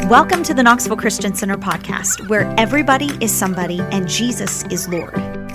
Welcome to the Knoxville Christian Center podcast, where everybody is somebody and Jesus is Lord.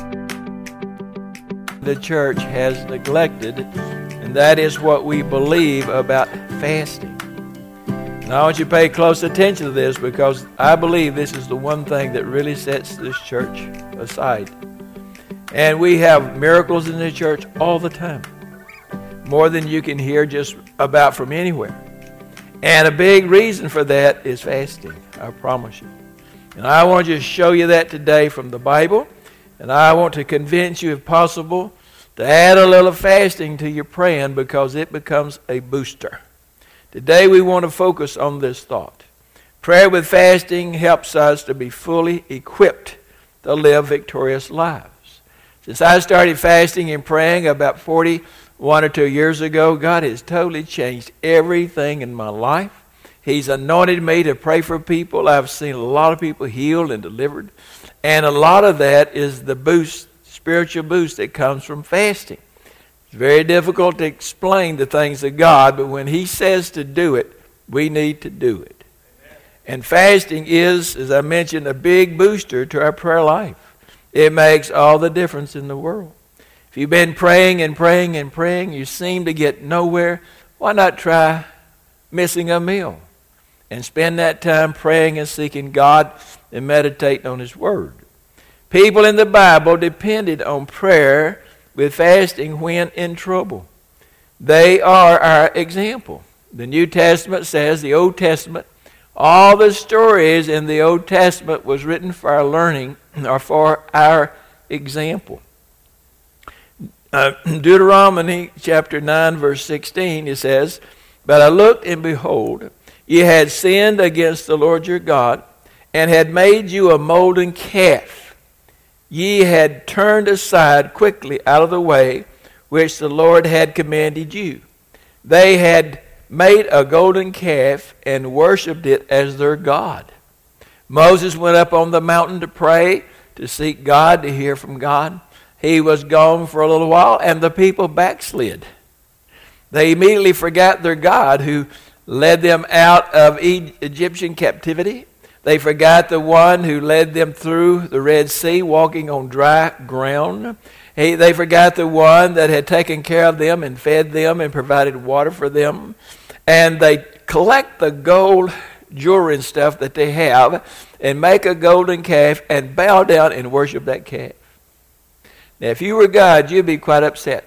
The church has neglected, and that is what we believe about fasting. And I want you to pay close attention to this, because I believe this is the one thing that really sets this church aside. And we have miracles in the church all the time, more than you can hear just about from anywhere. And a big reason for that is fasting, I promise you. And I want to show you that today from the Bible. And I want to convince you, if possible, to add a little fasting to your praying, because it becomes a booster. Today we want to focus on this thought. Prayer with fasting helps us to be fully equipped to live victorious lives. Since I started fasting and praying about 1 or 2 years ago, God has totally changed everything in my life. He's anointed me to pray for people. I've seen a lot of people healed and delivered. And a lot of that is the boost, spiritual boost that comes from fasting. It's very difficult to explain the things of God, but when He says to do it, we need to do it. And fasting is, as I mentioned, a big booster to our prayer life. It makes all the difference in the world. If you've been praying and praying and praying, you seem to get nowhere, why not try missing a meal and spend that time praying and seeking God and meditating on His Word? People in the Bible depended on prayer with fasting when in trouble. They are our example. The New Testament says, the Old Testament, all the stories in the Old Testament was written for our learning or for our example. Deuteronomy chapter 9 verse 16, it says, "But I looked, and behold, ye had sinned against the Lord your God, and had made you a molten calf. Ye had turned aside quickly out of the way which the Lord had commanded you. They had made a golden calf and worshipped it as their God." Moses went up on the mountain to pray, to seek God, to hear from God. He was gone for a little while, and the people backslid. They immediately forgot their God who led them out of Egyptian captivity. They forgot the one who led them through the Red Sea, walking on dry ground. They forgot the one that had taken care of them and fed them and provided water for them. And they collect the gold jewelry and stuff that they have and make a golden calf and bow down and worship that calf. Now, if you were God, you'd be quite upset.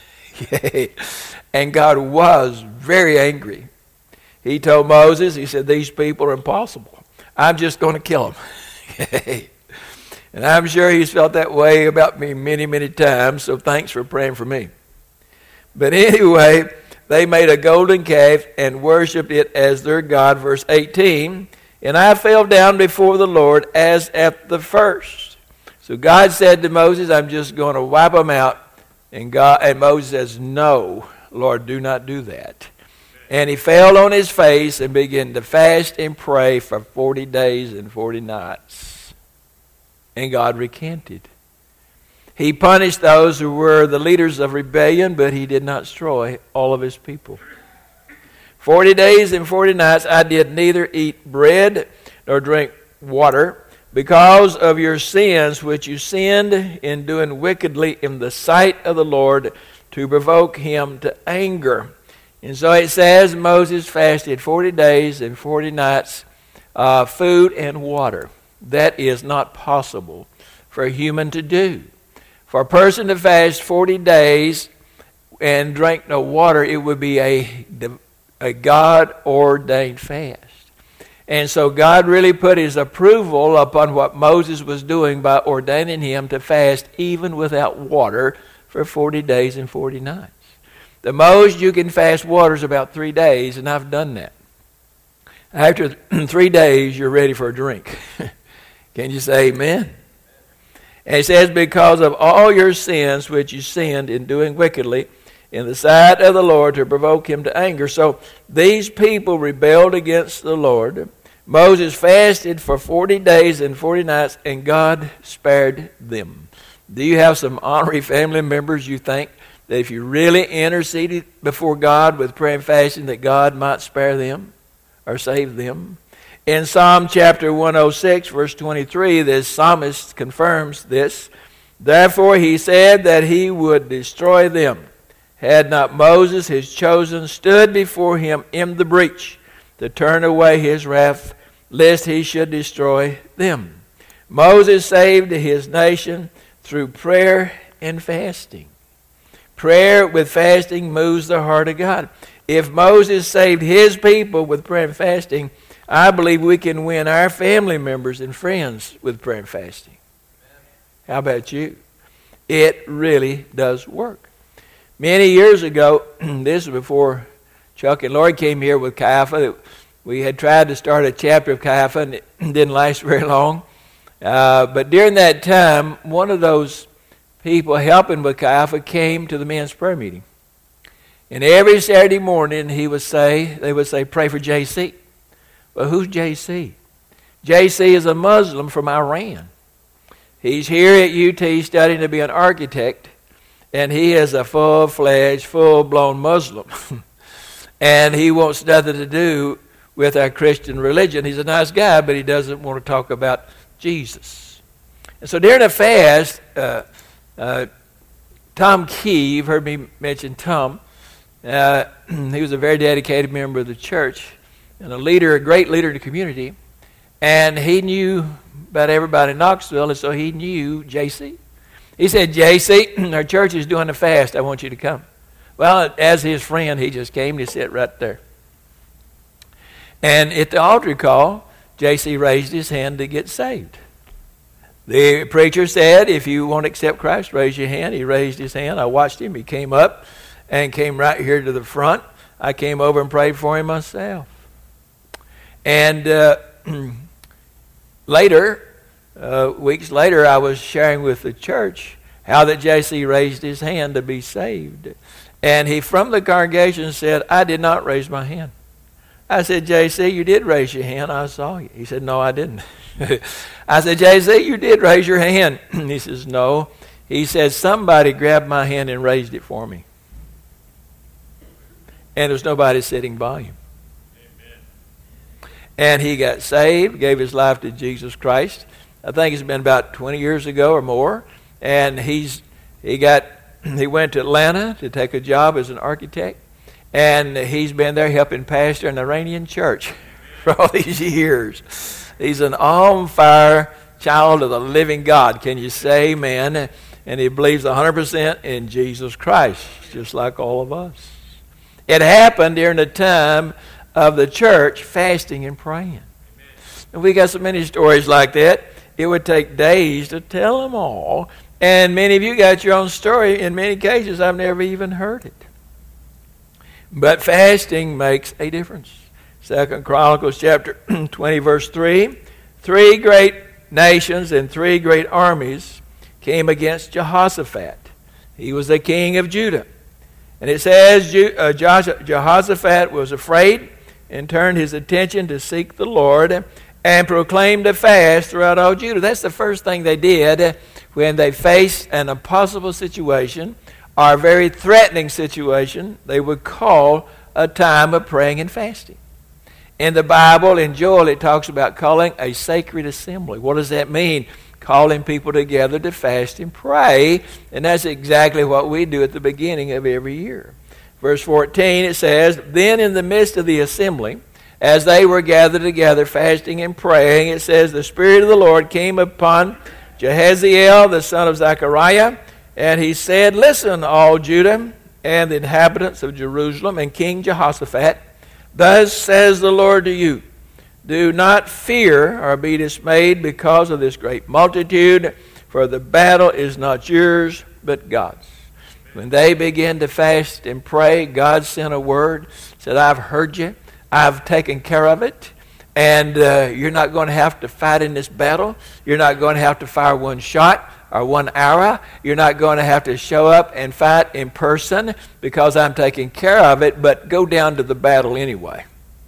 And God was very angry. He told Moses, he said, "These people are impossible. I'm just going to kill them." And I'm sure he's felt that way about me many, many times, so thanks for praying for me. But anyway, they made a golden calf and worshipped it as their God. Verse 18, "And I fell down before the Lord as at the first." So God said to Moses, "I'm just going to wipe them out." And Moses says, "No, Lord, do not do that." And he fell on his face and began to fast and pray for 40 days and 40 nights. And God recanted. He punished those who were the leaders of rebellion, but He did not destroy all of His people. 40 days and 40 nights I did neither eat bread nor drink water, because of your sins which you sinned in doing wickedly in the sight of the Lord, to provoke Him to anger. And so it says Moses fasted 40 days and 40 nights, food and water. That is not possible for a human to do. For a person to fast 40 days and drink no water, it would be a God-ordained fast. And so God really put His approval upon what Moses was doing by ordaining him to fast even without water for 40 days and 40 nights. The most you can fast water is about 3 days, and I've done that. After 3 days, you're ready for a drink. Can you say amen? And it says, "Because of all your sins which you sinned in doing wickedly in the sight of the Lord, to provoke Him to anger." So these people rebelled against the Lord. Moses fasted for 40 days and 40 nights, and God spared them. Do you have some honorary family members you think that if you really interceded before God with prayer and fasting, that God might spare them or save them? In Psalm chapter 106, verse 23, the psalmist confirms this. Therefore he said that he would destroy them. Had not Moses, his chosen, stood before him in the breach to turn away his wrath, lest he should destroy them. Moses saved his nation through prayer and fasting. Prayer with fasting moves the heart of God. If Moses saved his people with prayer and fasting, I believe we can win our family members and friends with prayer and fasting. How about you? It really does work. Many years ago, this was before Chuck and Lori came here with Caiaphas, we had tried to start a chapter of Caiaphas, and it didn't last very long. But during that time, one of those people helping with Caiaphas came to the men's prayer meeting. And every Saturday morning they would say, pray for JC. Well, who's JC? JC is a Muslim from Iran. He's here at UT studying to be an architect, and he is a full-fledged, full-blown Muslim. And he wants nothing to do with our Christian religion. He's a nice guy, but he doesn't want to talk about Jesus. And so during a fast, Tom Key, you've heard me mention Tom, he was a very dedicated member of the church and a great leader in the community, and he knew about everybody in Knoxville, and so he knew JC. He said, JC, our church is doing a fast. I want you to come. Well, as his friend, he just came to sit right there. And at the altar call, JC raised his hand to get saved. The preacher said, if you want to accept Christ, raise your hand. He raised his hand. I watched him. He came up and came right here to the front. I came over and prayed for him myself. And weeks later, I was sharing with the church how that JC raised his hand to be saved. And he, from the congregation, said, I did not raise my hand. I said, JC, you did raise your hand. I saw you. He said, no, I didn't. I said, JC, you did raise your hand. He says, no. He said, somebody grabbed my hand and raised it for me. And there's nobody sitting by him. Amen. And he got saved, gave his life to Jesus Christ. I think it's been about 20 years ago or more. And he went to Atlanta to take a job as an architect. And he's been there helping pastor an Iranian church for all these years. He's an on-fire child of the living God. Can you say amen? And he believes 100% in Jesus Christ, just like all of us. It happened during the time of the church fasting and praying. Amen. And we got so many stories like that. It would take days to tell them all. And many of you got your own story. In many cases, I've never even heard it. But fasting makes a difference. 2 Chronicles chapter 20, verse 3. 3 great nations and 3 great armies came against Jehoshaphat. He was the king of Judah. And it says Jehoshaphat was afraid and turned his attention to seek the Lord and proclaimed a fast throughout all Judah. That's the first thing they did when they faced an impossible situation or a very threatening situation. They would call a time of praying and fasting. In the Bible, in Joel, it talks about calling a sacred assembly. What does that mean? Calling people together to fast and pray. And that's exactly what we do at the beginning of every year. Verse 14, it says, Then in the midst of the assembly, as they were gathered together fasting and praying, it says, The Spirit of the Lord came upon Jehaziel, the son of Zechariah, and he said, Listen, all Judah and the inhabitants of Jerusalem and King Jehoshaphat, Thus says the Lord to you, Do not fear or be dismayed because of this great multitude, for the battle is not yours, but God's. When they began to fast and pray, God sent a word, said, I've heard you, I've taken care of it, and you're not going to have to fight in this battle. You're not going to have to fire one shot or one arrow. You're not going to have to show up and fight in person because I'm taking care of it, but go down to the battle anyway.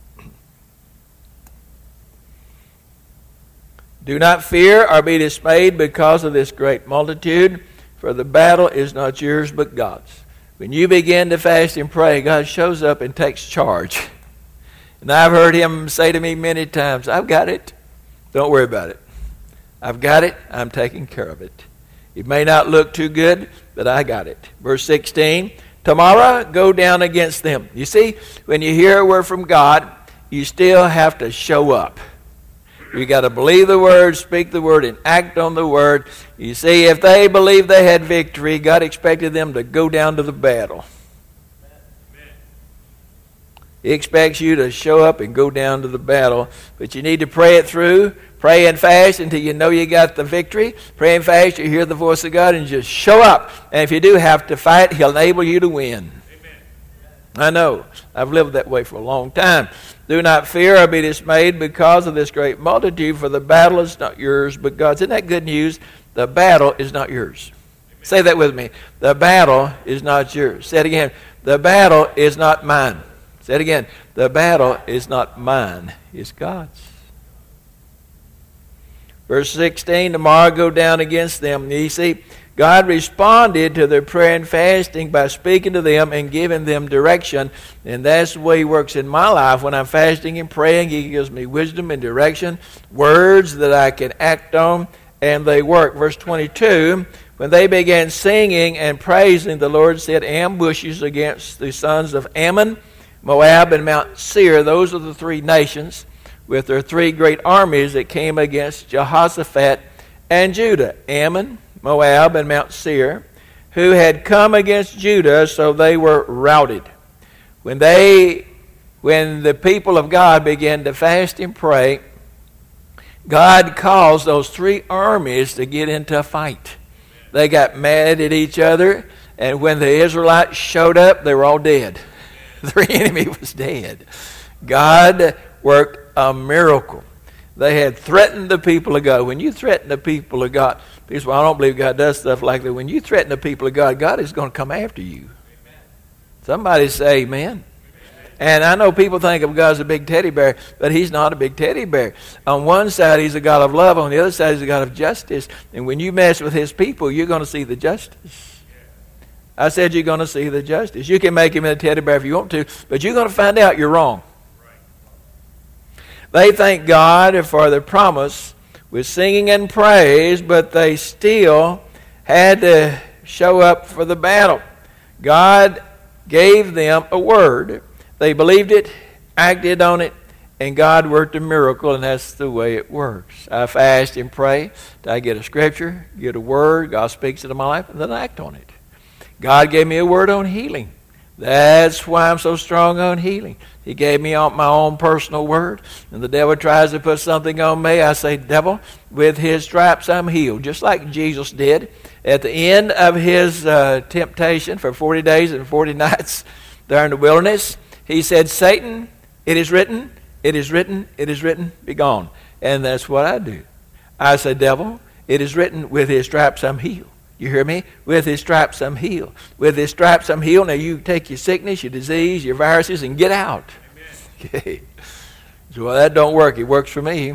Do not fear or be dismayed because of this great multitude, for the battle is not yours but God's. When you begin to fast and pray, God shows up and takes charge. And I've heard him say to me many times, I've got it. Don't worry about it. I've got it. I'm taking care of it. It may not look too good, but I got it. Verse 16, tomorrow go down against them. You see, when you hear a word from God, you still have to show up. You got to believe the word, speak the word, and act on the word. You see, if they believed they had victory, God expected them to go down to the battle. He expects you to show up and go down to the battle, but you need to pray it through. Pray and fast until you know you got the victory. Pray and fast, you hear the voice of God, and just show up. And if you do have to fight, He'll enable you to win. Amen. I know. I've lived that way for a long time. Do not fear or be dismayed because of this great multitude, for the battle is not yours, but God's. Isn't that good news? The battle is not yours. Amen. Say that with me. The battle is not yours. Say it again. The battle is not mine. Say it again. The battle is not mine. It's God's. Verse 16, tomorrow go down against them. You see, God responded to their prayer and fasting by speaking to them and giving them direction. And that's the way He works in my life. When I'm fasting and praying, He gives me wisdom and direction, words that I can act on, and they work. Verse 22, when they began singing and praising, the Lord set ambushes against the sons of Ammon, Moab, and Mount Seir. Those are the three nations with their three great armies that came against Jehoshaphat and Judah. Ammon, Moab, and Mount Seir, who had come against Judah, so they were routed. When the people of God began to fast and pray, God caused those three armies to get into a fight. They got mad at each other, and when the Israelites showed up, they were all dead. Their enemy was dead. God worked a miracle. They had threatened the people of God. When you threaten the people of God, people say, well, I don't believe God does stuff like that. When you threaten the people of God, God is going to come after you. Amen. Somebody say amen. Amen. And I know people think of God as a big teddy bear, but He's not a big teddy bear. On one side, He's a God of love. On the other side, He's a God of justice. And when you mess with His people, you're going to see the justice. I said you're going to see the justice. You can make Him a teddy bear if you want to, but you're going to find out you're wrong. They thank God for the promise with singing and praise, but they still had to show up for the battle. God gave them a word. They believed it, acted on it, and God worked a miracle, and that's the way it works. I fast and pray till I get a scripture, get a word, God speaks into my life, and then I act on it. God gave me a word on healing. That's why I'm so strong on healing. He gave me my own personal word. And the devil tries to put something on me. I say, devil, with His stripes I'm healed. Just like Jesus did at the end of His temptation for 40 days and 40 nights there in the wilderness. He said, Satan, it is written, it is written, it is written, be gone. And that's what I do. I say, devil, it is written, with His stripes I'm healed. You hear me? With His stripes I'm healed. With His stripes I'm healed. Now you take your sickness, your disease, your viruses, and get out. Amen. Okay. So well, that don't work. It works for me. Yes.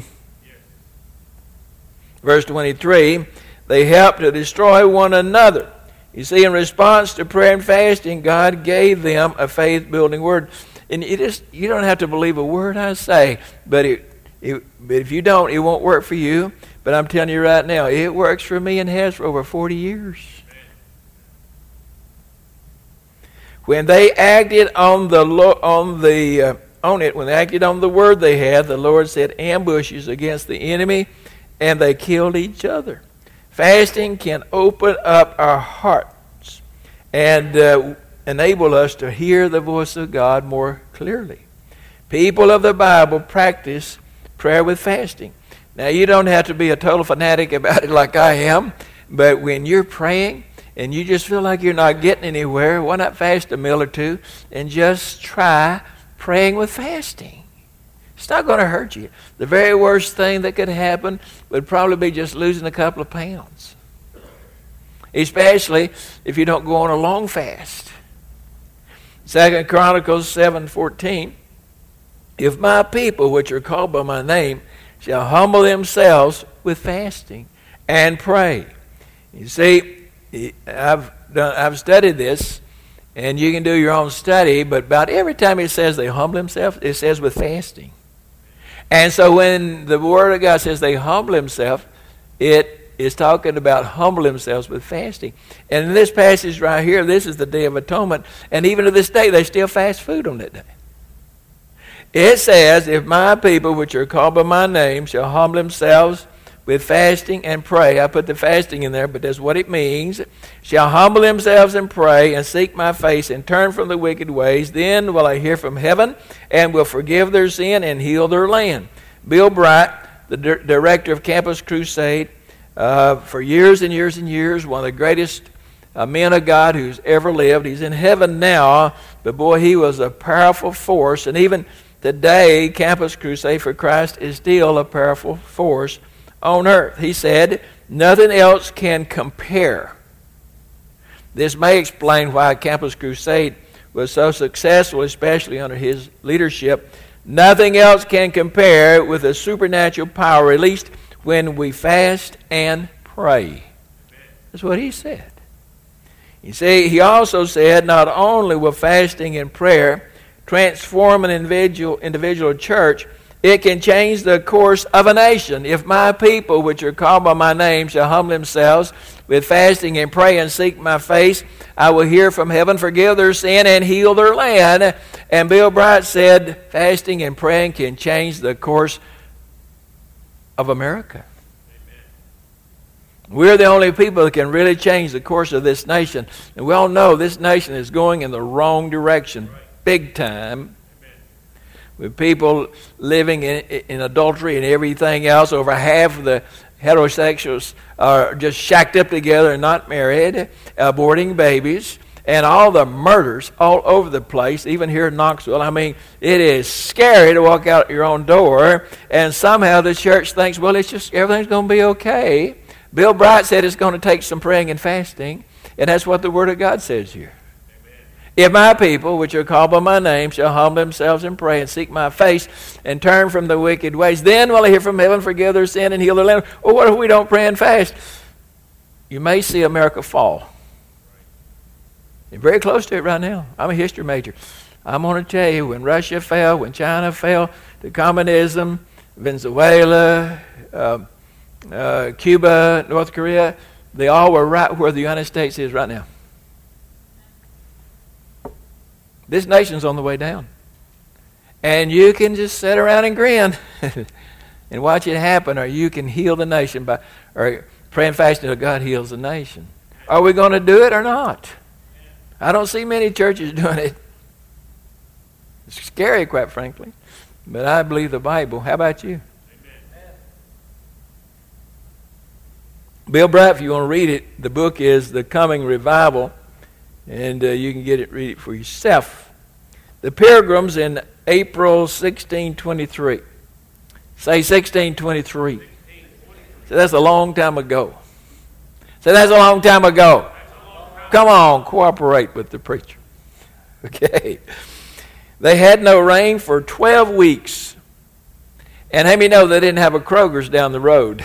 Verse 23, they helped to destroy one another. You see, in response to prayer and fasting, God gave them a faith-building word. And you don't have to believe a word I say, but if you don't, it won't work for you. But I'm telling you right now, it works for me and has for over 40 years. When they acted on when they acted on the word they had, the Lord set ambushes against the enemy, and they killed each other. Fasting can open up our hearts and enable us to hear the voice of God more clearly. People of the Bible practice prayer with fasting. Now, you don't have to be a total fanatic about it like I am, but when you're praying and you just feel like you're not getting anywhere, why not fast a meal or two and just try praying with fasting? It's not going to hurt you. The very worst thing that could happen would probably be just losing a couple of pounds, especially if you don't go on a long fast. 2 Chronicles 7:14, if my people, which are called by my name, shall humble themselves with fasting and pray. You see, I've studied this, And you can do your own study, but about every time it says they humble themselves, it says with fasting. And so when the Word of God says they humble themselves, it is talking about humble themselves with fasting. And in this passage right here, this is the Day of Atonement. And even to this day, they still fast food on that day. It says, if my people, which are called by my name, shall humble themselves with fasting and pray. I put the fasting in there, but that's what it means. Shall humble themselves and pray and seek my face and turn from the wicked ways. Then will I hear from heaven and will forgive their sin and heal their land. Bill Bright, the director of Campus Crusade, for years and years and years, one of the greatest men of God who's ever lived. He's in heaven now, but boy, he was a powerful force. And even today, Campus Crusade for Christ is still a powerful force on earth. He said, nothing else can compare. This may explain why Campus Crusade was so successful, especially under his leadership. Nothing else can compare with the supernatural power released when we fast and pray. That's what he said. You see, he also said not only will fasting and prayer transform an individual church, it can change the course of a nation. If my people, which are called by my name, shall humble themselves with fasting and pray and seek my face, I will hear from heaven, forgive their sin, and heal their land. And Bill Bright said, fasting and praying can change the course of America. We're the only people that can really change the course of this nation. And we all know this nation is going in the wrong direction, big time. With people living in adultery and everything else. Over half of the heterosexuals are just shacked up together and not married, aborting babies, and all the murders all over the place, even here in Knoxville. I mean, it is scary to walk out your own door, and somehow the church thinks, well, it's just everything's going to be okay. Bill Bright said it's going to take some praying and fasting, and that's what the Word of God says here. If my people, which are called by my name, shall humble themselves and pray and seek my face and turn from the wicked ways, then will I hear from heaven, forgive their sin, and heal their land. Well, what if we don't pray and fast? You may see America fall. You're very close to it right now. I'm a history major. I'm going to tell you, when Russia fell, when China fell to communism, Venezuela, Cuba, North Korea, they all were right where the United States is right now. This nation's on the way down. And you can just sit around and grin and watch it happen, or you can heal the nation by praying fasting until God heals the nation. Are we going to do it or not? I don't see many churches doing it. It's scary, quite frankly. But I believe the Bible. How about you? Amen. Bill Bright, if you want to read it, the book is The Coming Revival. And you can read it for yourself. The Pilgrims in April 1623. Say 1623. So that's a long time ago. So that's a long time ago. Come on, cooperate with the preacher. Okay. They had no rain for 12 weeks. And how many know they didn't have a Kroger's down the road?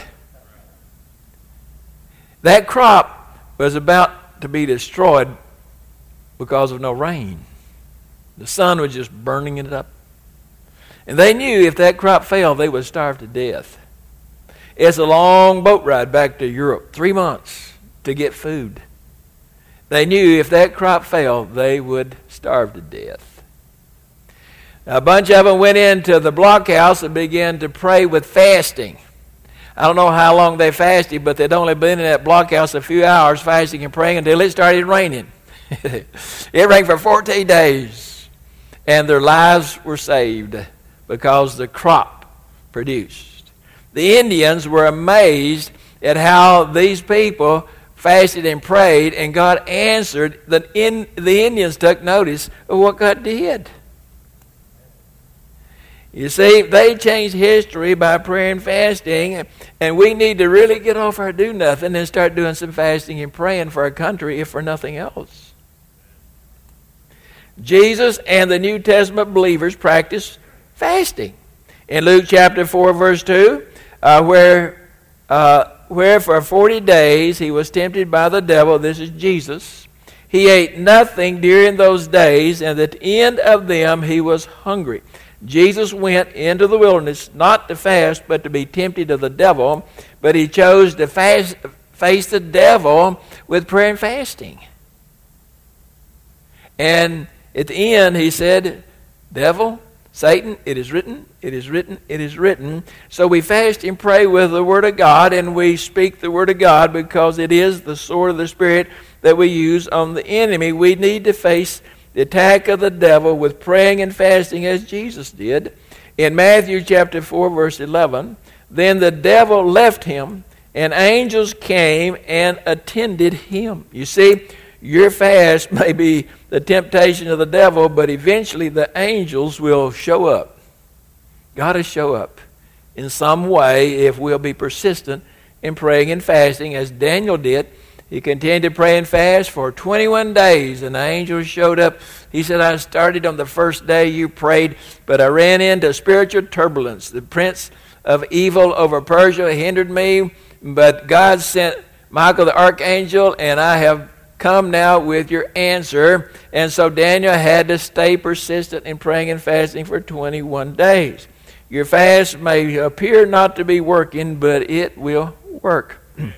That crop was about to be destroyed because of no rain. The sun was just burning it up. And they knew if that crop failed, they would starve to death. It's a long boat ride back to Europe, 3 months to get food. They knew if that crop failed, they would starve to death. Now, a bunch of them went into the blockhouse and began to pray with fasting. I don't know how long they fasted, but they'd only been in that blockhouse a few hours fasting and praying until it started raining. It rained for 14 days, and their lives were saved because the crop produced. The Indians were amazed at how these people fasted and prayed, and God answered. The Indians took notice of what God did. You see, they changed history by prayer and fasting, and we need to really get off our do-nothing and start doing some fasting and praying for our country, if for nothing else. Jesus and the New Testament believers practiced fasting. In Luke chapter 4, verse 2, where for 40 days he was tempted by the devil, this is Jesus, He ate nothing during those days, and at the end of them he was hungry. Jesus went into the wilderness not to fast, but to be tempted of the devil. But he chose to face the devil with prayer and fasting. And at the end he said, "Devil, Satan, it is written, it is written, it is written." So we fast and pray with the Word of God, and we speak the Word of God because it is the sword of the Spirit that we use on the enemy. We need to face the attack of the devil with praying and fasting as Jesus did. In Matthew chapter 4, verse 11, then the devil left him, and angels came and attended him. You see, your fast may be the temptation of the devil, but eventually the angels will show up. God will show up in some way if we'll be persistent in praying and fasting, as Daniel did. He continued to pray and fast for 21 days, and the angels showed up. He said, "I started on the first day you prayed, but I ran into spiritual turbulence. The prince of evil over Persia hindered me, but God sent Michael the archangel, and I have come now with your answer." And so Daniel had to stay persistent in praying and fasting for 21 days. Your fast may appear not to be working, but it will work.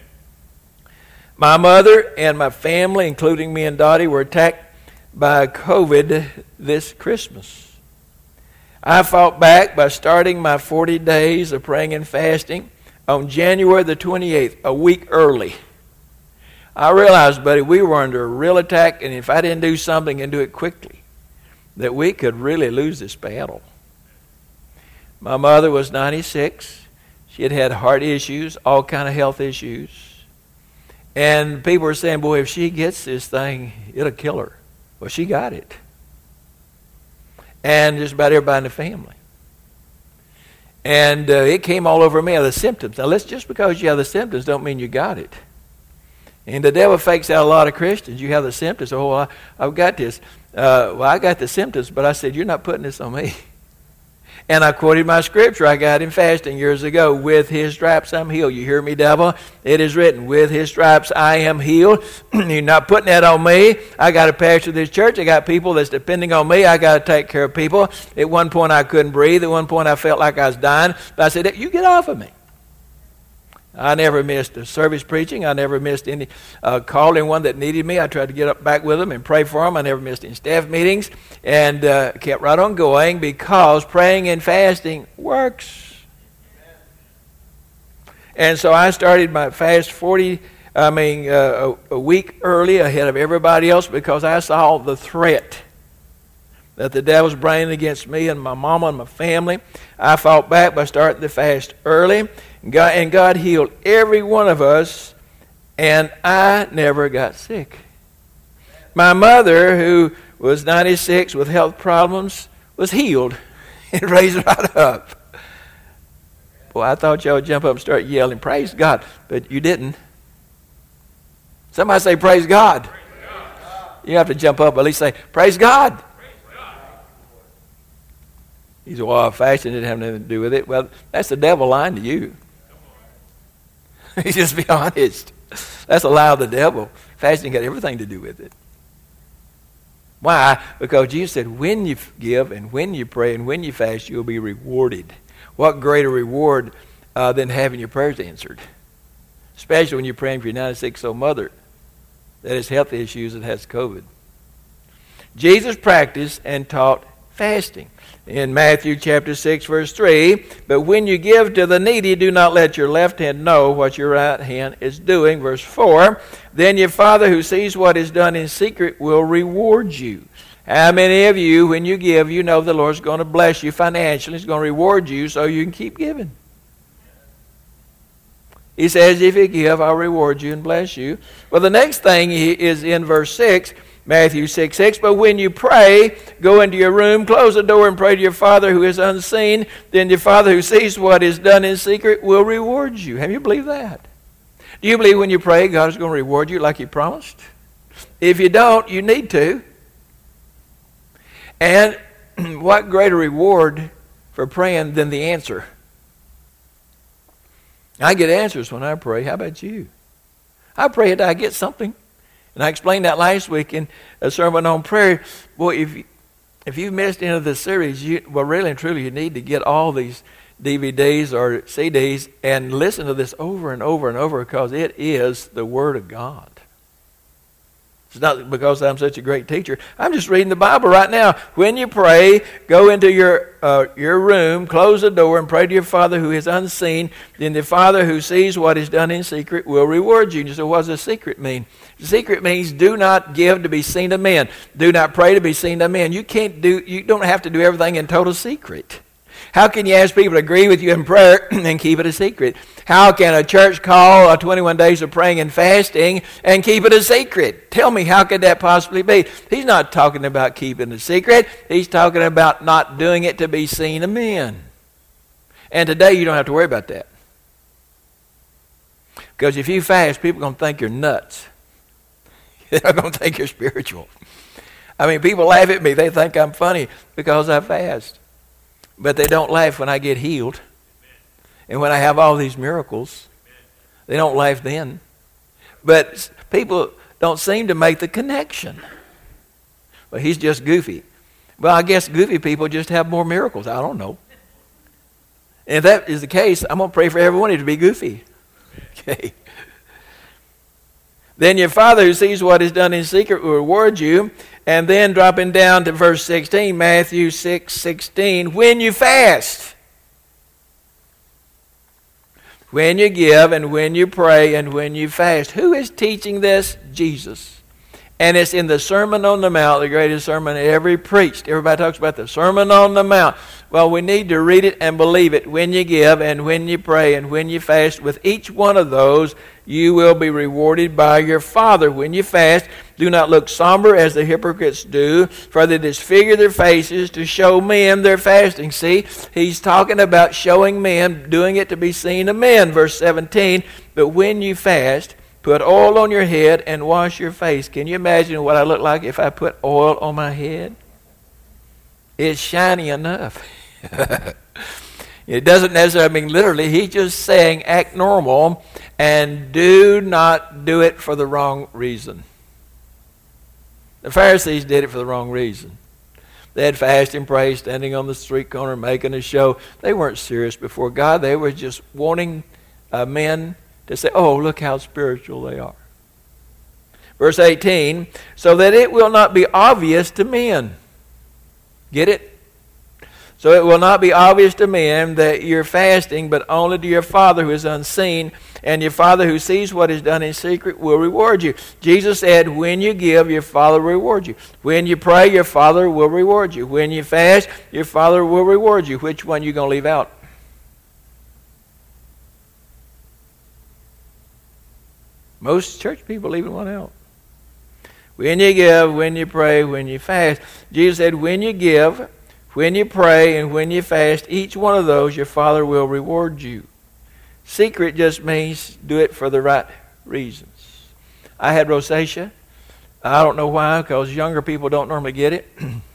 My mother and my family, including me and Dottie, were attacked by COVID this Christmas. I fought back by starting my 40 days of praying and fasting on January the 28th, a week early. I realized, buddy, we were under a real attack, and if I didn't do something and do it quickly, that we could really lose this battle. My mother was 96. She had had heart issues, all kind of health issues. And people were saying, boy, if she gets this thing, it'll kill her. Well, she got it. And just about everybody in the family. And it came all over me, the symptoms. Now, just because you have the symptoms don't mean you got it. And the devil fakes out a lot of Christians. You have the symptoms. Oh, I've got this. Well, I got the symptoms, but I said, you're not putting this on me. And I quoted my scripture I got in fasting years ago. With his stripes I'm healed. You hear me, devil? It is written, with his stripes I am healed. You're not putting that on me. I got to pastor this church. I got people that's depending on me. I got to take care of people. At one point I couldn't breathe. At one point I felt like I was dying. But I said, you get off of me. I never missed a service preaching. I never missed any calling one that needed me. I tried to get up back with them and pray for them. I never missed any staff meetings, and kept right on going because praying and fasting works. And so I started my fast a week early ahead of everybody else because I saw the threat that the devil's bringing against me and my mama and my family. I fought back by starting the fast early. And God healed every one of us, and I never got sick. My mother, who was 96 with health problems, was healed and raised right up. Boy, I thought y'all would jump up and start yelling, praise God, but you didn't. Somebody say, praise God. Praise God. You have to jump up, at least say, praise God. He said, well, fasting didn't have nothing to do with it. Well, that's the devil lying to you. Just be honest. That's a lie of the devil. Fasting got everything to do with it. Why? Because Jesus said, when you give and when you pray and when you fast, you'll be rewarded. What greater reward than having your prayers answered? Especially when you're praying for your 96-year-old mother that has health issues and has COVID. Jesus practiced and taught fasting. In Matthew chapter 6, verse 3, but when you give to the needy, do not let your left hand know what your right hand is doing. Verse 4, then your Father who sees what is done in secret will reward you. How many of you, when you give, you know the Lord's going to bless you financially. He's going to reward you so you can keep giving. He says, if you give, I'll reward you and bless you. Well, the next thing is in verse 6, Matthew 6:6, but when you pray, go into your room, close the door, and pray to your Father who is unseen. Then your Father who sees what is done in secret will reward you. Have you believed that? Do you believe when you pray, God is going to reward you like He promised? If you don't, you need to. And what greater reward for praying than the answer? I get answers when I pray. How about you? I pray that I get something. And I explained that last week in a sermon on prayer. Boy, if you've missed any of this series, really and truly, you need to get all these DVDs or CDs and listen to this over and over and over, because it is the Word of God. It's not because I'm such a great teacher. I'm just reading the Bible right now. When you pray, go into your room, close the door, and pray to your Father who is unseen. Then the Father who sees what is done in secret will reward you. So what does the secret mean? The secret means do not give to be seen of men. Do not pray to be seen of men. You don't have to do everything in total secret. How can you ask people to agree with you in prayer and keep it a secret? How can a church call 21 days of praying and fasting and keep it a secret? Tell me, how could that possibly be? He's not talking about keeping it a secret. He's talking about not doing it to be seen of men. And today you don't have to worry about that. Because if you fast, people are going to think you're nuts. They're going to think you're spiritual. I mean, people laugh at me. They think I'm funny because I fast. But they don't laugh when I get healed. And when I have all these miracles, they don't laugh then. But people don't seem to make the connection. Well, he's just goofy. Well, I guess goofy people just have more miracles. I don't know. And if that is the case, I'm going to pray for everyone to be goofy. Okay. Then your Father who sees what is done in secret will reward you. And then dropping down to verse 16, Matthew 6:16, when you fast, when you give, and when you pray, and when you fast. Who is teaching this? Jesus. And it's in the Sermon on the Mount, the greatest sermon ever preached. Everybody talks about the Sermon on the Mount. Well, we need to read it and believe it. When you give, and when you pray, and when you fast, with each one of those, you will be rewarded by your Father. When you fast, do not look somber as the hypocrites do, for they disfigure their faces to show men their fasting. See, he's talking about showing men, doing it to be seen of men. Verse 17, but when you fast, put oil on your head and wash your face. Can you imagine what I look like if I put oil on my head? It's shiny enough. It doesn't necessarily mean literally. He's just saying act normal and do not do it for the wrong reason. The Pharisees did it for the wrong reason. They had fast and pray, standing on the street corner, making a show. They weren't serious before God. They were just wanting men to say, oh, look how spiritual they are. Verse 18, so that it will not be obvious to men. Get it? So it will not be obvious to men that you're fasting, but only to your Father who is unseen. And your Father who sees what is done in secret will reward you. Jesus said, when you give, your Father will reward you. When you pray, your Father will reward you. When you fast, your Father will reward you. Which one are you going to leave out? Most church people leave one out. When you give, when you pray, when you fast. Jesus said, when you give, when you pray, and when you fast, each one of those your Father will reward you. Secret just means do it for the right reasons. I had rosacea. I don't know why, because younger people don't normally get it.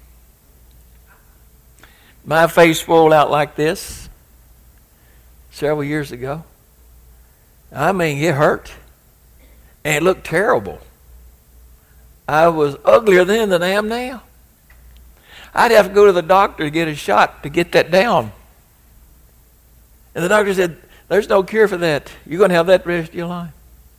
My face swelled out like this several years ago. I mean, it hurt. And it looked terrible. I was uglier then than I am now. I'd have to go to the doctor to get a shot to get that down. And the doctor said, there's no cure for that. You're going to have that the rest of your life.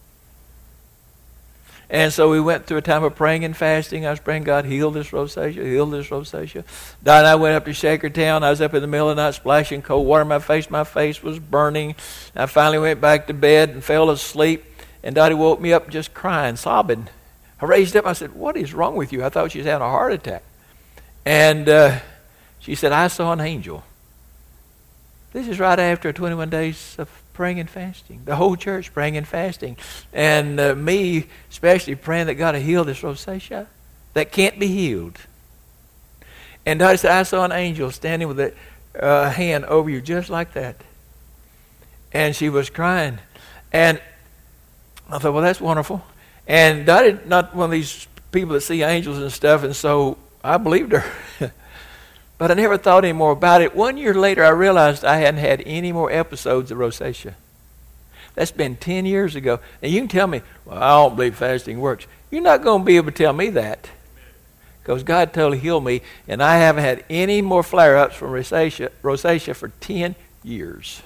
And so we went through a time of praying and fasting. I was praying, God, heal this rosacea, heal this rosacea. Dot and I went up to Shakertown. I was up in the middle of the night splashing cold water in my face. My face was burning. I finally went back to bed and fell asleep. And Dottie woke me up just crying, sobbing. I raised up. I said, what is wrong with you? I thought she was having a heart attack. And she said, I saw an angel. This is right after 21 days of praying and fasting. The whole church praying and fasting. And me especially praying that God will heal this rosacea that can't be healed. And Dottie said, I saw an angel standing with a hand over you just like that. And she was crying. And I thought, well, that's wonderful. And Dottie, not one of these people that see angels and stuff, and so I believed her. But I never thought any more about it. 1 year later, I realized I hadn't had any more episodes of rosacea. That's been 10 years ago. And you can tell me, well, I don't believe fasting works. You're not going to be able to tell me that. Because God totally healed me, and I haven't had any more flare-ups from rosacea for 10 years.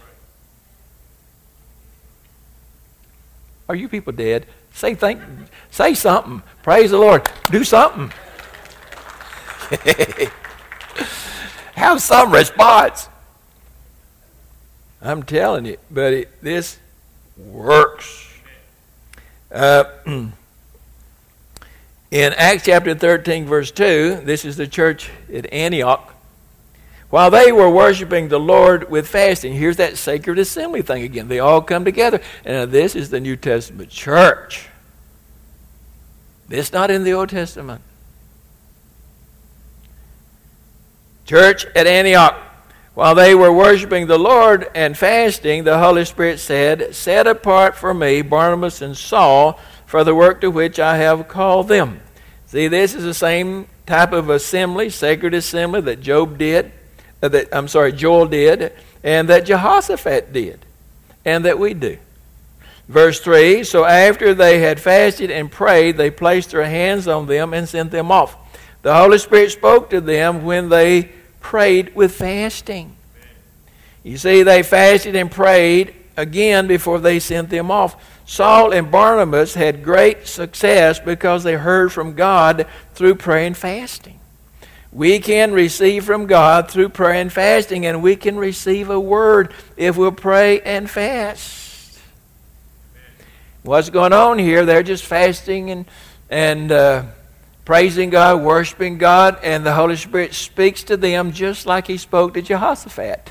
Are you people dead? Say something. Praise the Lord. Do something. Have some response. I'm telling you, but this works. In Acts chapter 13, verse 2, this is the church at Antioch. While they were worshiping the Lord with fasting, here's that sacred assembly thing again. They all come together. And this is the New Testament church. This not in the Old Testament. Church at Antioch. While they were worshiping the Lord and fasting, the Holy Spirit said, "Set apart for me Barnabas and Saul for the work to which I have called them." See, this is the same type of assembly, sacred assembly that Joel did, and that Jehoshaphat did, and that we do. Verse 3, so after they had fasted and prayed, they placed their hands on them and sent them off. The Holy Spirit spoke to them when they prayed with fasting. You see, they fasted and prayed again before they sent them off. Saul and Barnabas had great success because they heard from God through prayer and fasting. We can receive from God through prayer and fasting, and we can receive a word if we'll pray and fast. What's going on here? They're just fasting and praising God, worshiping God, and the Holy Spirit speaks to them just like He spoke to Jehoshaphat.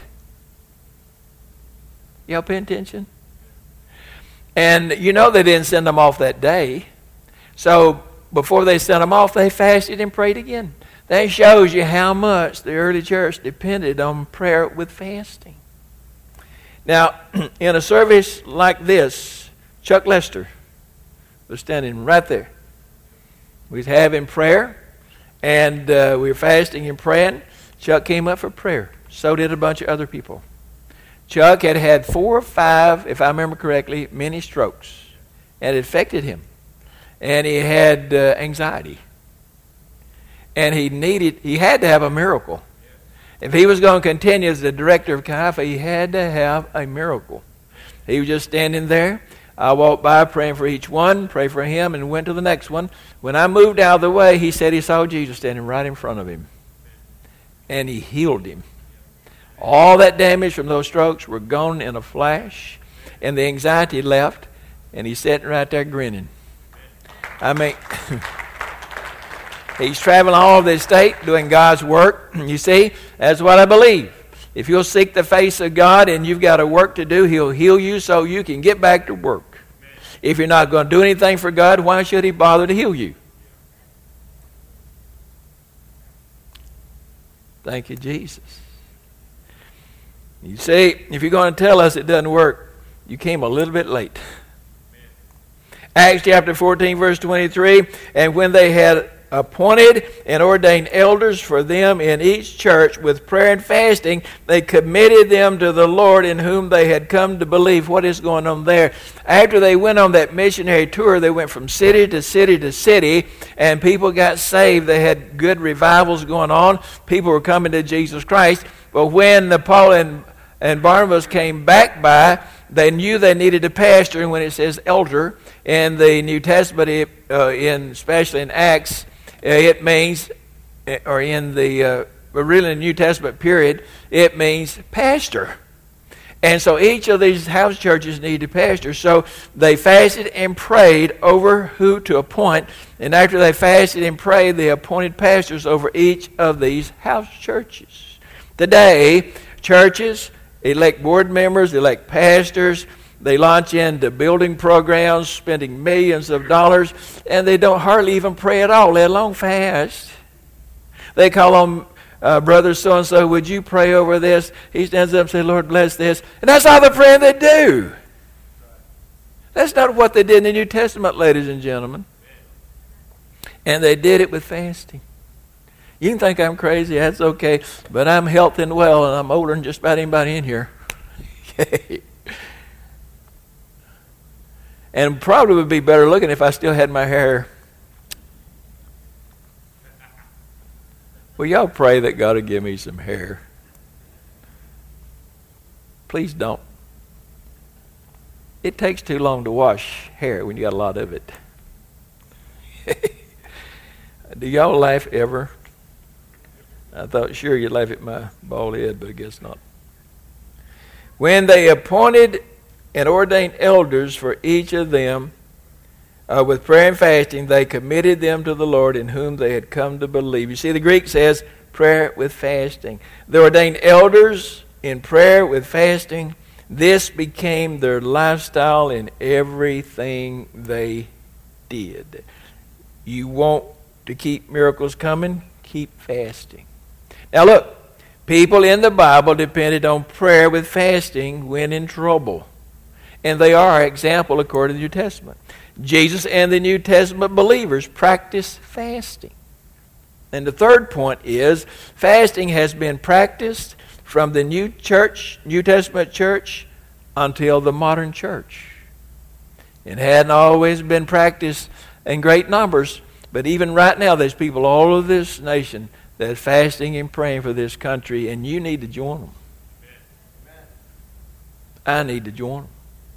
Y'all paying attention? And you know they didn't send them off that day. So before they sent them off, they fasted and prayed again. That shows you how much the early church depended on prayer with fasting. Now, in a service like this, Chuck Lester was standing right there. We was having prayer, and we were fasting and praying. Chuck came up for prayer. So did a bunch of other people. Chuck had had 4 or 5, if I remember correctly, mini strokes. And it affected him. And he had anxiety. And he had to have a miracle. If he was going to continue as the director of Caiaphas, he had to have a miracle. He was just standing there. I walked by praying for each one, prayed for him, and went to the next one. When I moved out of the way, he said he saw Jesus standing right in front of him. And He healed him. All that damage from those strokes were gone in a flash, and the anxiety left, and he's sitting right there grinning. I mean, he's traveling all over the state doing God's work. You see, that's what I believe. If you'll seek the face of God and you've got a work to do, He'll heal you so you can get back to work. If you're not going to do anything for God, why should He bother to heal you? Thank you, Jesus. You see, if you're going to tell us it doesn't work, you came a little bit late. Acts chapter 14, verse 23, and when they had appointed and ordained elders for them in each church with prayer and fasting, they committed them to the Lord in whom they had come to believe. What is going on there? After they went on that missionary tour, they went from city to city to city, and people got saved. They had good revivals going on. People were coming to Jesus Christ. But when Paul and Barnabas came back by, they knew they needed a pastor. And when it says elder in the New Testament, especially in Acts, it means, or in the really in the New Testament period, it means pastor. And so each of these house churches needed a pastor. So they fasted and prayed over who to appoint. And after they fasted and prayed, they appointed pastors over each of these house churches. Today, churches elect board members, elect pastors. They launch into building programs, spending millions of dollars, and they don't hardly even pray at all, let alone fast. They call on brother so-and-so, would you pray over this? He stands up and says, Lord, bless this. And that's all the praying they do. That's not what they did in the New Testament, ladies and gentlemen. And they did it with fasting. You can think I'm crazy, that's okay, but I'm healthy and well, and I'm older than just about anybody in here. And probably would be better looking if I still had my hair Will y'all pray that God will give me some hair? Please don't. It takes too long to wash hair when you got a lot of it. Do y'all laugh ever? I thought sure you'd laugh at my bald head, but I guess not. When they appointed and ordained elders for each of them, with prayer and fasting, they committed them to the Lord in whom they had come to believe. You see, the Greek says prayer with fasting. They ordained elders in prayer with fasting. This became their lifestyle in everything they did. You want to keep miracles coming? Keep fasting. Now look, people in the Bible depended on prayer with fasting when in trouble. And they are an example according to the New Testament. Jesus and the New Testament believers practice fasting. And the third point is fasting has been practiced from the New Testament church until the modern church. It hadn't always been practiced in great numbers, but even right now there's people all over this nation that are fasting and praying for this country, and you need to join them. I need to join them.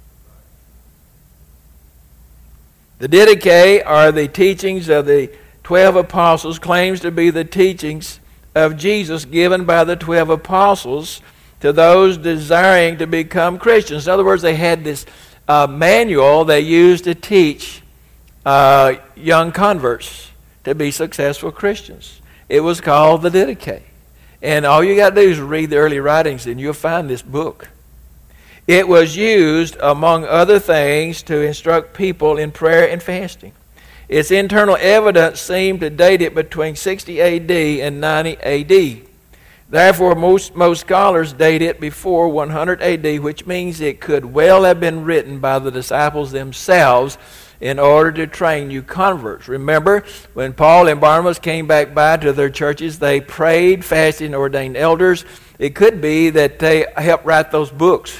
The Didache are the teachings of the 12 apostles, claims to be the teachings of Jesus given by the 12 apostles to those desiring to become Christians. In other words, they had this manual they used to teach young converts to be successful Christians. It was called the Didache. And all you got to do is read the early writings and you'll find this book. It was used, among other things, to instruct people in prayer and fasting. Its internal evidence seemed to date it between 60 A.D. and 90 A.D. Therefore, most scholars date it before 100 A.D., which means it could well have been written by the disciples themselves in order to train new converts. Remember, when Paul and Barnabas came back by to their churches, they prayed, fasted, and ordained elders. It could be that they helped write those books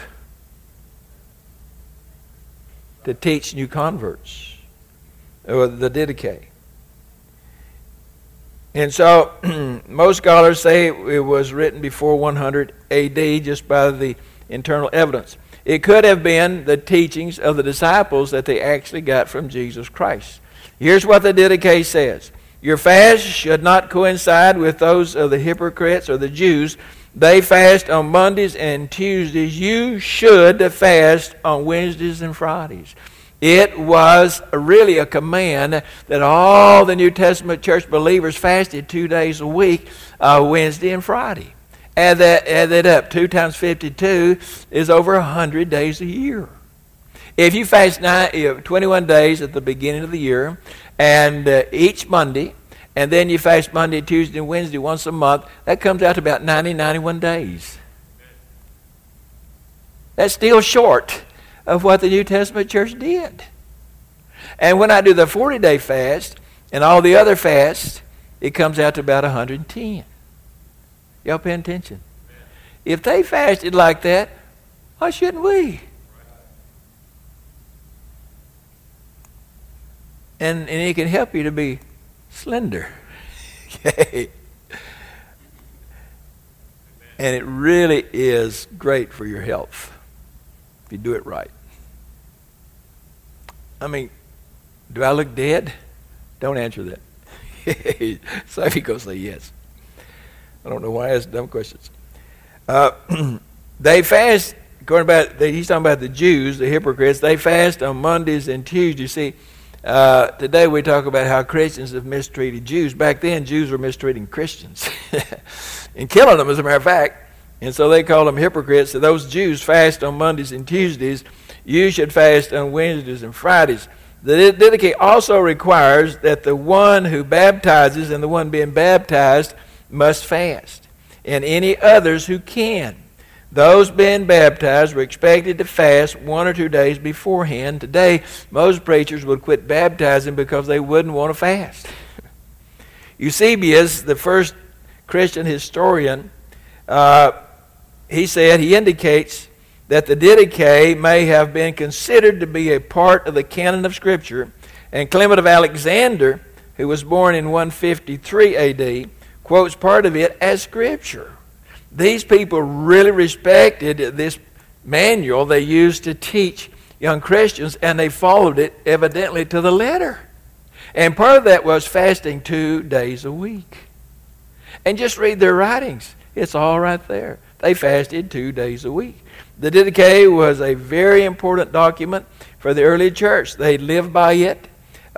to teach new converts, or the Didache. And so most scholars say it was written before 100 A.D. just by the internal evidence. It could have been the teachings of the disciples that they actually got from Jesus Christ. Here's what the Didache says. Your fast should not coincide with those of the hypocrites or the Jews. They fast on Mondays and Tuesdays. You should fast on Wednesdays and Fridays. It was really a command that all the New Testament church believers fasted 2 days a week, Wednesday and Friday. Add that up. 2 times 52 is over 100 days a year. If you fast 21 days at the beginning of the year, and each Monday, and then you fast Monday, Tuesday, and Wednesday once a month, that comes out to about 91 days. That's still short of what the New Testament church did. And when I do the 40-day fast and all the other fasts, it comes out to about 110. Y'all paying attention? If they fasted like that, why shouldn't we? And it can help you to be slender. Okay. And it really is great for your health if you do it right. I mean, do I look dead? Don't answer that. So if you go say yes. I don't know why I ask dumb questions. They fast, he's talking about the Jews, the hypocrites. They fast on Mondays and Tuesdays. See, today we talk about how Christians have mistreated Jews. Back then, Jews were mistreating Christians and killing them, as a matter of fact. And so they call them hypocrites. So those Jews fast on Mondays and Tuesdays. You should fast on Wednesdays and Fridays. The Didache also requires that the one who baptizes and the one being baptized must fast, and any others who can. Those being baptized were expected to fast 1 or 2 days beforehand. Today, most preachers would quit baptizing because they wouldn't want to fast. Eusebius, the first Christian historian, he indicates that the Didache may have been considered to be a part of the canon of Scripture, and Clement of Alexander, who was born in 153 A.D., quotes part of it as Scripture. These people really respected this manual they used to teach young Christians, and they followed it evidently to the letter. And part of that was fasting 2 days a week. And just read their writings. It's all right there. They fasted 2 days a week. The Didache was a very important document for the early church. They lived by it.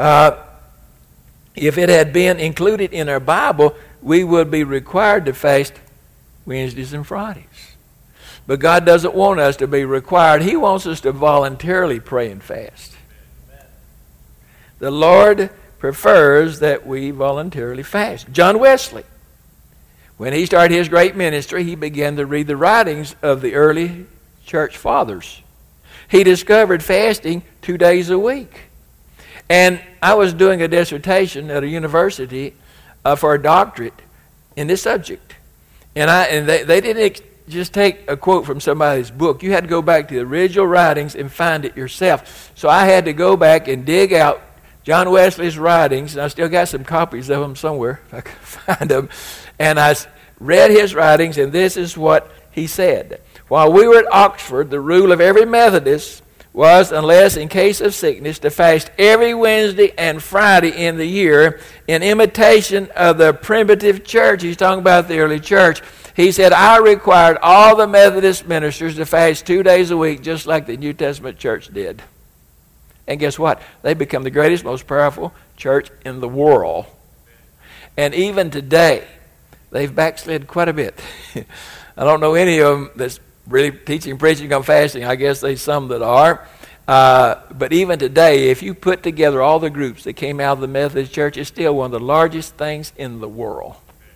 If it had been included in our Bible, we would be required to fast Wednesdays and Fridays. But God doesn't want us to be required. He wants us to voluntarily pray and fast. The Lord prefers that we voluntarily fast. John Wesley, when he started his great ministry, he began to read the writings of the early church fathers. He discovered fasting 2 days a week. And I was doing a dissertation at a university for a doctorate in this subject. And they didn't just take a quote from somebody's book. You had to go back to the original writings and find it yourself. So I had to go back and dig out John Wesley's writings, and I still got some copies of them somewhere, if I can find them. And I read his writings, and this is what he said. While we were at Oxford, the rule of every Methodist was, unless in case of sickness, to fast every Wednesday and Friday in the year in imitation of the primitive church. He's talking about the early church. He said, I required all the Methodist ministers to fast 2 days a week, just like the New Testament church did. And guess what? They become the greatest, most powerful church in the world. And even today, they've backslid quite a bit. I don't know any of them that's really teaching, preaching on fasting. I guess there's some that are. But even today, if you put together all the groups that came out of the Methodist Church, it's still one of the largest things in the world.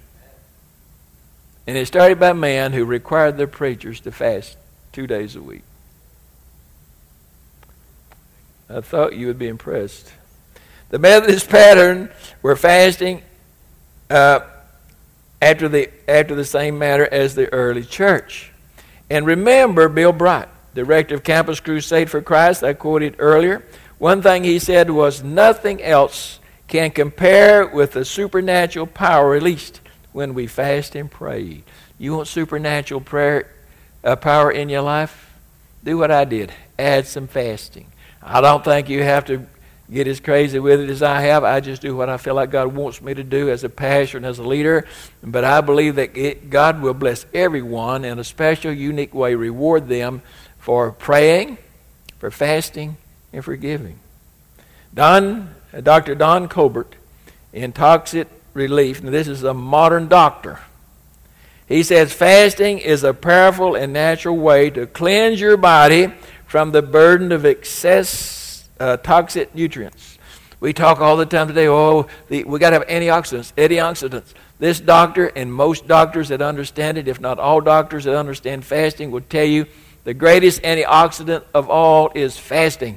And it started by men who required their preachers to fast 2 days a week. I thought you would be impressed. The Methodist pattern were fasting after the same manner as the early church. And remember Bill Bright, director of Campus Crusade for Christ, I quoted earlier. One thing he said was, nothing else can compare with the supernatural power released when we fast and pray. You want supernatural prayer power in your life? Do what I did. Add some fasting. I don't think you have to get as crazy with it as I have. I just do what I feel like God wants me to do as a pastor and as a leader. But I believe that God will bless everyone in a special, unique way, reward them for praying, for fasting, and for giving. Dr. Don Colbert, in Toxic Relief, now this is a modern doctor. He says fasting is a powerful and natural way to cleanse your body from the burden of excess toxic nutrients. We talk all the time today, we got to have antioxidants. This doctor and most doctors that understand it, if not all doctors that understand fasting, will tell you the greatest antioxidant of all is fasting.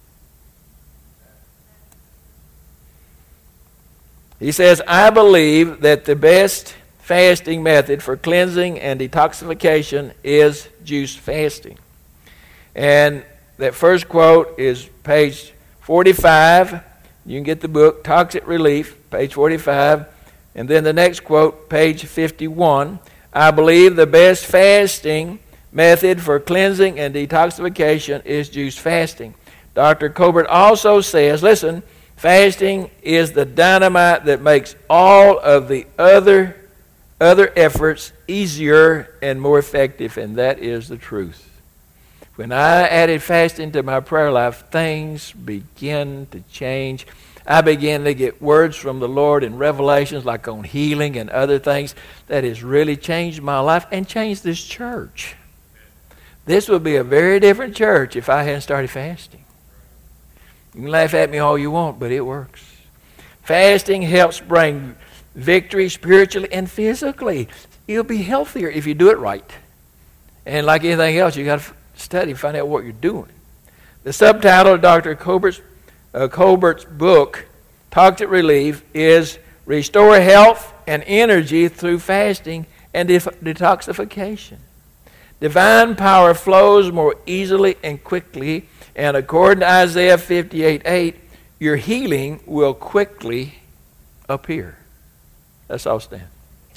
He says, I believe that the best fasting method for cleansing and detoxification is juice fasting. And that first quote is page 45. You can get the book, Toxic Relief, page 45. And then the next quote, page 51. I believe the best fasting method for cleansing and detoxification is juice fasting. Dr. Colbert also says, listen, fasting is the dynamite that makes all of the other efforts easier and more effective, and that is the truth. When I added fasting to my prayer life, things began to change. I began to get words from the Lord and revelations like on healing and other things that has really changed my life and changed this church. This would be a very different church if I hadn't started fasting. You can laugh at me all you want, but it works. Fasting helps bring victory spiritually and physically. You'll be healthier if you do it right. And like anything else, you got to study and find out what you're doing. The subtitle of Dr. Colbert's book, Toxic Relief, is Restore Health and Energy Through Fasting and Detoxification. Divine power flows more easily and quickly, and according to Isaiah 58:8, your healing will quickly appear. Let's all stand.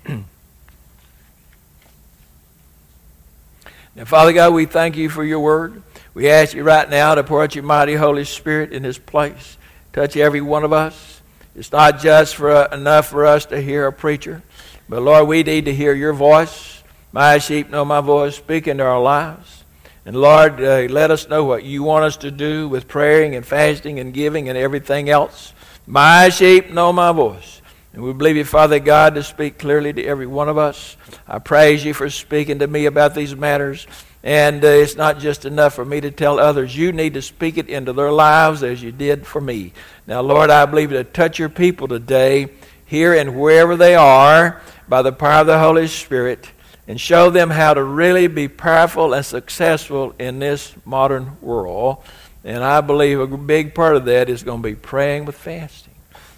Now, Father God, we thank you for your word. We ask you right now to pour out your mighty Holy Spirit in this place. Touch every one of us. It's not just enough for us to hear a preacher, but Lord, we need to hear your voice. My sheep know my voice. Speak into our lives. And Lord, let us know what you want us to do with praying and fasting and giving and everything else. My sheep know my voice. And we believe you, Father God, to speak clearly to every one of us. I praise you for speaking to me about these matters. And it's not just enough for me to tell others. You need to speak it into their lives as you did for me. Now, Lord, I believe to touch your people today, here and wherever they are, by the power of the Holy Spirit, and show them how to really be powerful and successful in this modern world. And I believe a big part of that is going to be praying with fasting.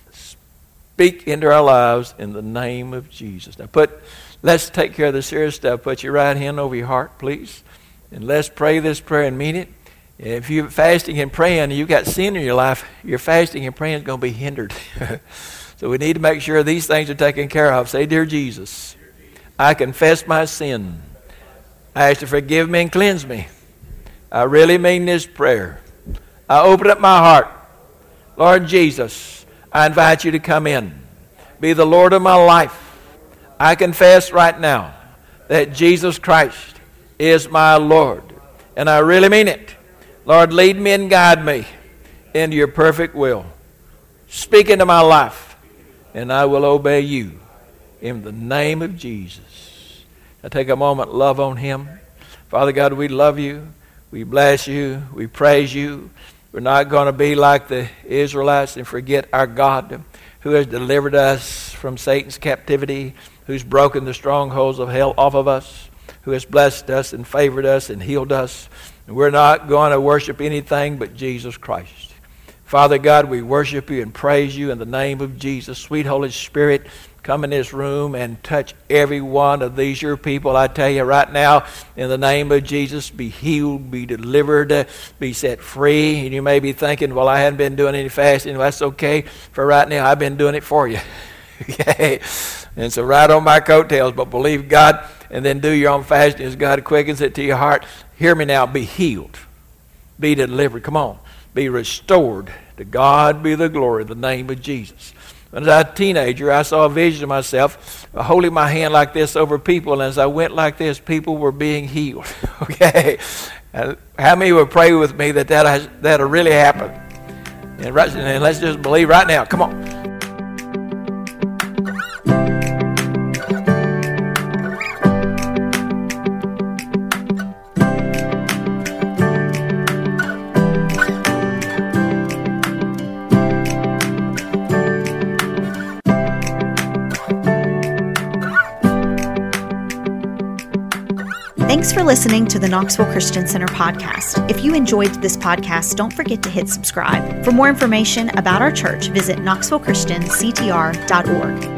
Speak into our lives in the name of Jesus. Now let's take care of the serious stuff. Put your right hand over your heart, please. And let's pray this prayer and mean it. And if you're fasting and praying and you've got sin in your life, your fasting and praying is going to be hindered. So we need to make sure these things are taken care of. Say, Dear Jesus, I confess my sin. I ask you to forgive me and cleanse me. I really mean this prayer. I open up my heart. Lord Jesus, I invite you to come in. Be the Lord of my life. I confess right now that Jesus Christ is my Lord. And I really mean it. Lord, lead me and guide me into your perfect will. Speak into my life, and I will obey you in the name of Jesus. Now take a moment, love on him. Father God, we love you. We bless you. We praise you. We're not going to be like the Israelites and forget our God who has delivered us from Satan's captivity, who's broken the strongholds of hell off of us, who has blessed us and favored us and healed us. And we're not going to worship anything but Jesus Christ. Father God, we worship you and praise you in the name of Jesus. Sweet Holy Spirit, come in this room and touch every one of these your people. I tell you right now, in the name of Jesus, be healed, be delivered, be set free. And you may be thinking, well, I hadn't been doing any fasting. Well, that's okay. For right now, I've been doing it for you. Okay? And so ride on my coattails, but believe God and then do your own fasting as God quickens it to your heart. Hear me now. Be healed. Be delivered. Come on. Be restored. To God be the glory in the name of Jesus. When I was a teenager, I saw a vision of myself holding my hand like this over people, and as I went like this, people were being healed. Okay? And how many would pray with me that'll really happen? And let's just believe right now. Come on. Thanks for listening to the Knoxville Christian Center podcast. If you enjoyed this podcast, don't forget to hit subscribe. For more information about our church, visit knoxvillechristianctr.org.